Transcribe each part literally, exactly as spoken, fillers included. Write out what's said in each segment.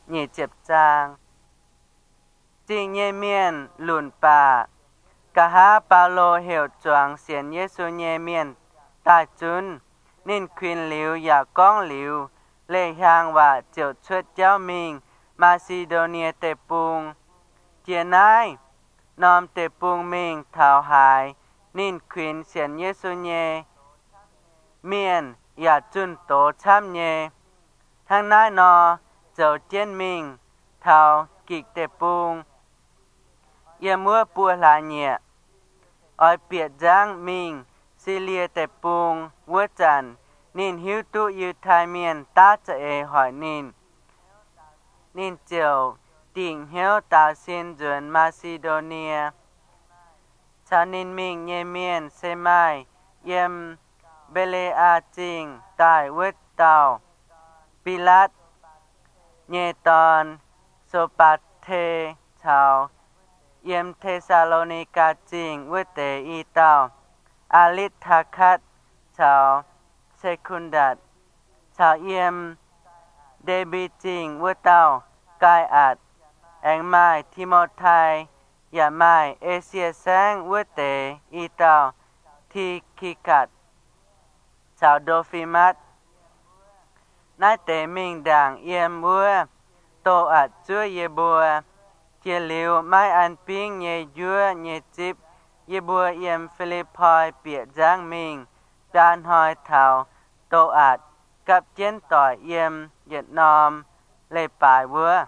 nhị chếp trang chính nhê miên lùn bà cả há bà lô hiểu choáng xiên Giê-xu nhê miên tại chun nín khuyên liu ya con liu lê hàng và chiều chuất giáo mình Macedonia tê bùng chia nai nòm tê bùng mình thảo hài nín khuyên xiên Giê-xu nhê miên ya chun tổ chăm nhê thang nai nò dầu chiên mình thảo kịch tê bùng ya mua bùa là nhẹ oi biệt giang mình xì lia tê bùng vua trần nín hiếu tụ yu thai miên ta cha e hỏi nín nín chiều tỉnh hiếu ta xin duyên Macedonia cha nín mình nhẹ miên xe mai yem bele a ching tại vứt tàu Pilat nhẹ tòn Sopathe chào yem Thessalonica ching vứt tề y tàu Alithakat chào Secundat chào yem Debi ching vứt tàu cai ạt anh mai Timothy ya mai Asia sang vứt tề y tàu thi kikat chào Dophimat nai tề mình đảng yem vua tô ạt chúa ye bùa chia liu mai an ping ye dua ye chip ye bùa yem Philippi bịa giang mình đàn hỏi thảo tô ạt cặp chiến tỏi yem Việt Nam lê bài vua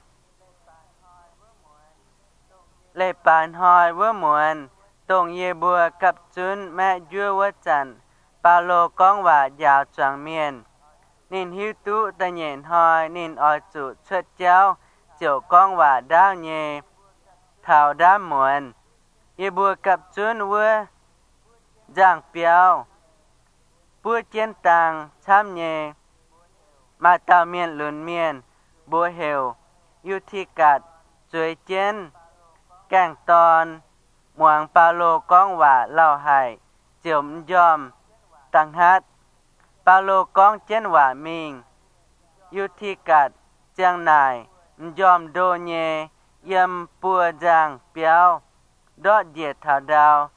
lê bàn hỏi vua muộn tông ye bùa cặp chun mẹ dua vua chẳng ba lô con và giáo choáng miền nín hiếu tụ ta nhện hỏi nín oi chủ xuất giáo chiều con và đao nhẹ thảo đá muộn ye bùa cặp chun vua giang piao bùa chiến tàng chăm nhẹ mà tao miền lùn miền bùa hiểu yu thi cạt chuối chiến càng tòn muang pa lô con và lao hải chiều yom tăng hát pa lô con chiến và mình yu thi cạt giang nài yom đô nhẹ yem bùa giang piao đót diệt thảo đào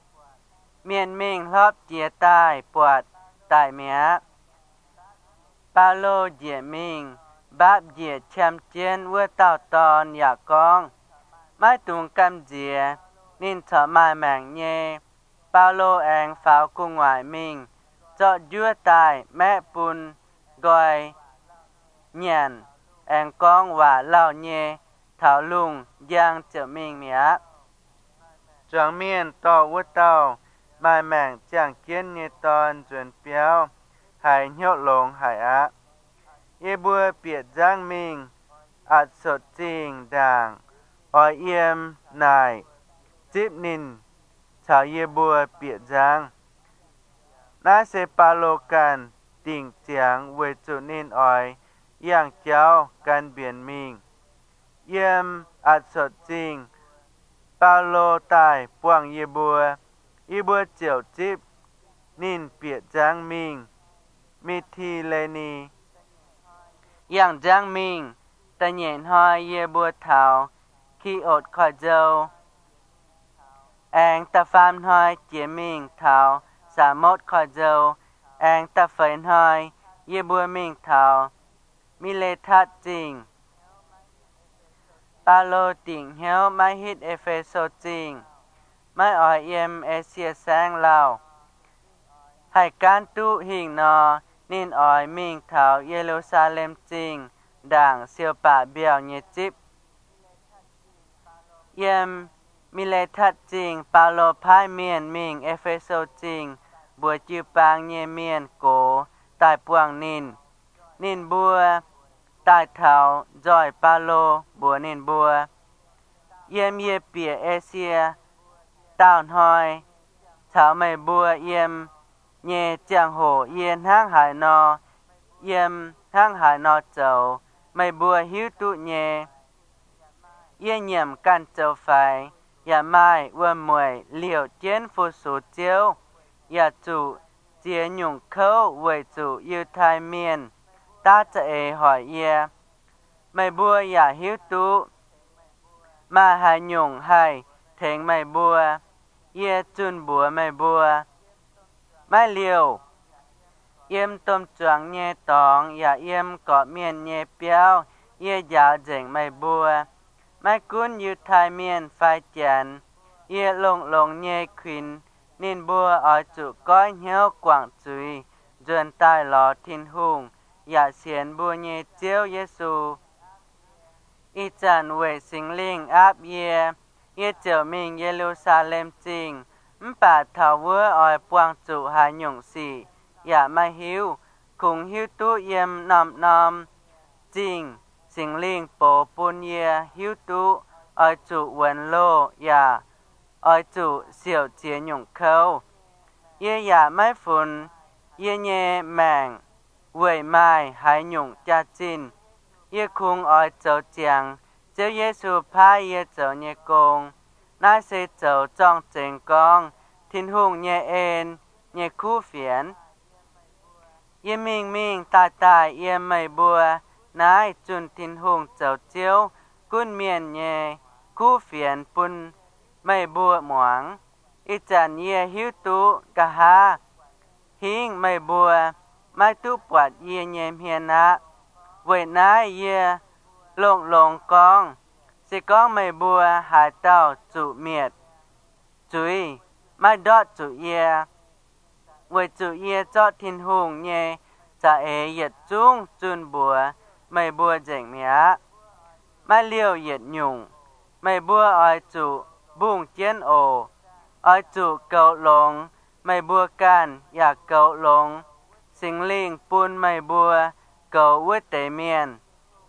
miền mình hóp diệt tai bọt tại mía ba lô diệt mình báp diệt chăm chiến vua tàu tòn ya con mai tung cam diệt nín thọ mai mảng nhẹ ba lô anh pháo cung ngoại mình cho dua tài mẹ bùn gọi nhàn anh con và lao nhẹ thảo lùng giang trở mình mía choáng miên to vua tàu mai mảng chẳng kiến như tòn chuyển piao hải nhậu lồng hải á ye bùa biệt giang mình ạt sột trình đảng oi yem nài chip nín chào ye bùa biệt giang na se palo can tình tiếng về chủ nín oi yang cháu can biển mình yem ạt sột trình palo tai quang ye bùa ye bùa chiều chip nín biệt giang mình mi thi lê ni yang giang mình ta nhện hỏi ye bùa thảo khi ột khỏi dâu anh ta pham hỏi chế mình thảo xả mốt khỏi dâu anh ta phên hỏi ye bùa mình thảo mi lê thát trình ba lô tỉnh hiếu mai hít Epheso trình mai ỏi yem Asia sang lao hải can tu hình nò nín ỏi mình thảo Jerusalem trình đảng siêu bả biểu nhiệt chip yem mi lê thát trình ba lô phai miền mình Epheso trình bùa chư bang nhẹ miền cổ tại buông nín nín bùa tại thảo giỏi ba lô bùa nín bùa yem ye bìa Asia tao hỏi thảo mày bùa yem nhẹ chẳng hổ yên hang hải nò yem hang hải nò chầu mày bùa hiếu tụ nhẹ yên nhầm can châu phải ya mai vua mùi liều chiến phu số chiếu ya chủ chia nhung khâu với chủ yêu thai miền ta sẽ hỏi ye mày bùa ya hiếu tú mà hai nhung hai thèn mày bùa ye chun bùa mày bùa mày liều yếm tôm choáng nhẹ tòng ya yếm cọ miên nhẹ béo ye dạo dẻng mày bùa mày cún như thai miên phai chán ye lồng lồng nhẹ khuyên nên bùa ở chủ có nhớ quảng chuối dần tai lò thiên hùng ya xiên bùa nhẹ chiếu Giêsu y chàn về sinh linh áp ye ye trở mình Jerusalem chinh bà thảo vua ở quang chủ hai nhung sĩ ya mai hiếu cùng hiếu tu yếm nằm nằm chinh sinh linh bộ bùn ye hiếu tu ở chủ vấn lô ya ở chủ siêu chia nhung khâu ye ya mai phun ye nhẹ màng về mai hai nhung cha chinh ye khung ở chỗ chàng chiếu Giêsu phá ye chỗ nhẹ công nai sẽ chỗ trong chênh con thiên hùng nhẹ ên nhẹ khu phiền ye minh minh tai tai ye mày bùa nai chun thiên hùng chỗ chiếu cun miền nhẹ khu phiền pun mày bùa moáng y chan ye hiếu tú cả ha hiing mày bùa mai tu quạt ye nhẹ hiền á vậy nai ye lồng lồng con sẽ có mày bùa hải tàu chủ miệt chuối mai đọt chủ ye vậy chủ ye cho thiên hùng nhé cha ế yết chung chun bùa mày bùa dẻng mía mai liều yết nhung mày bùa ở chủ bùng chiến ổ ở chủ cậu lồng mày bùa can ya cậu lồng sinh linh pun mày bùa cậu vứt tế miền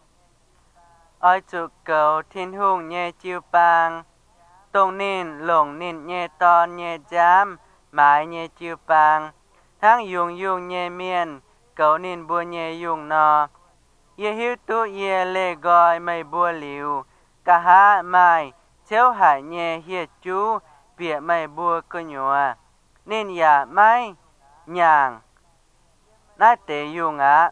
ở chủ cầu thiên hùng nhẹ chiêu bang tông nín lồng nín nhẹ ton nhẹ giám mãi nhẹ chiêu bang tháng dùng dùng nhẹ miền cầu nín bùa nhẹ dùng nọ ye hiếu tu ye lê gọi mày bùa liu cả há mai chéo hải nhẹ hiệt chú bịa mày bùa cơ nhùa nên ya mai nhàng nát tế dùng á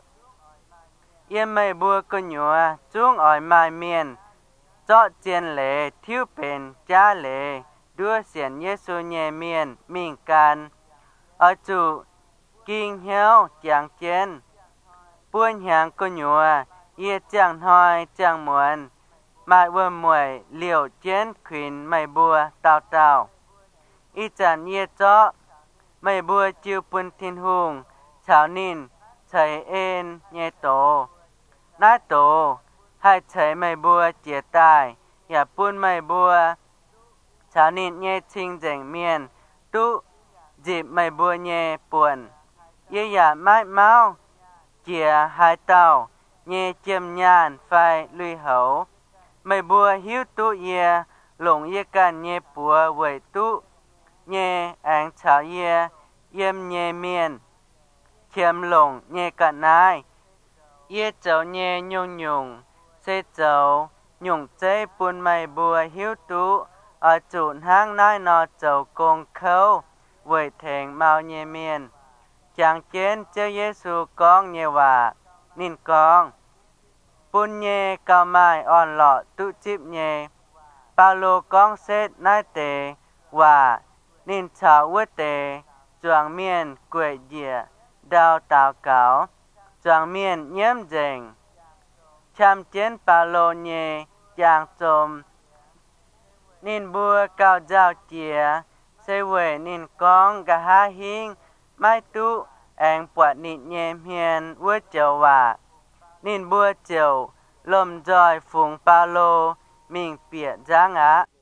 ye mày bùa cơ nhùa chung ỏi mai miền cho chiên lệ thiếu bền cha lệ đua xiển Giêsu nhẹ miền mình can ở chủ kinh hiếu chẳng chén buôn hàng cơ nhùa ye chẳng hoi chẳng muộn mai vừa muội liều chén khuyên mày bùa tao tao y chẳng ye cho mày bùa chiêu pun thiên hùng chào nín chảy ên nhẹ tổ nái tổ hai chảy mày bùa chia tai ya pun mày bùa chào nín nhẹ chinh dẻng miền tu dịp mày bùa nhẹ buồn ye ya mai mau chia hai tàu nhẹ chiêm nhàn phai lui hậu mày bùa hiếu tu ye lồng ye can nhẹ bùa vậy tu nhẹ anh chào ye yếm nhẹ miền khiêm lồng nhẹ cả nai ye cháu nhẹ nhung nhung sẽ cháu nhung chế bùn mày bùa hiếu tu ở chụn hang nai nọ cháu công khâu với thèn mau nhẹ miền chẳng chén chơi Giêsu con nhẹ hòa nín con bùn nhẹ cao mai on lọ tu chip nhẹ Paulo con xét nai tề hòa nín cháu với tề choàng miền quệ dịa đào tạo cáo choàng miền nhiễm dành chăm chén Paulo nhẹ chàng trồm nín bùa cao giao chìa sẽ về nín con cả hai hiên mai tu anh quạt nín nhẹ hiền với chầu hòa nín bùa chầu lồm roi phùng Paulo mình bịa giáng á